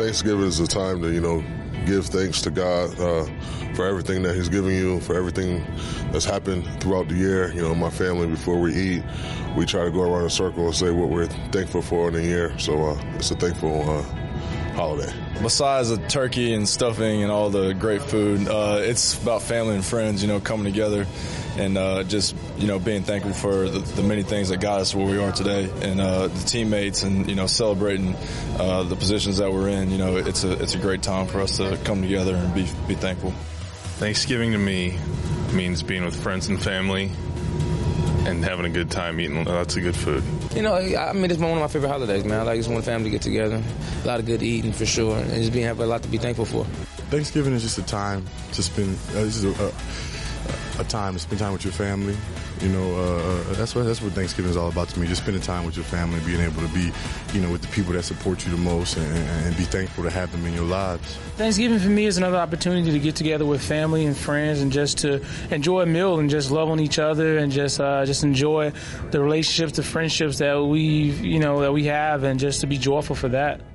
Thanksgiving is a time to, give thanks to God for everything that he's given you, for everything that's happened throughout the year. My family, before we eat, we try to go around in a circle and say what we're thankful for in the year. So it's a thankful holiday. Besides the turkey and stuffing and all the great food, it's about family and friends, coming together and just, being thankful for the many things that got us where we are today, and the teammates, and, celebrating the positions that we're in. It's a great time for us to come together and be thankful. Thanksgiving to me means being with friends and family and having a good time eating lots of good food. It's one of my favorite holidays, man. I just want the family to get together. A lot of good eating, for sure, and just have a lot to be thankful for. Thanksgiving is just a time to spend. This is a time to spend time with your family. That's what Thanksgiving is all about to me. Just spending time with your family, being able to be, with the people that support you the most, and be thankful to have them in your lives. Thanksgiving for me is another opportunity to get together with family and friends, and just to enjoy a meal and just love on each other, and just enjoy the relationships, the friendships that we have, and just to be joyful for that.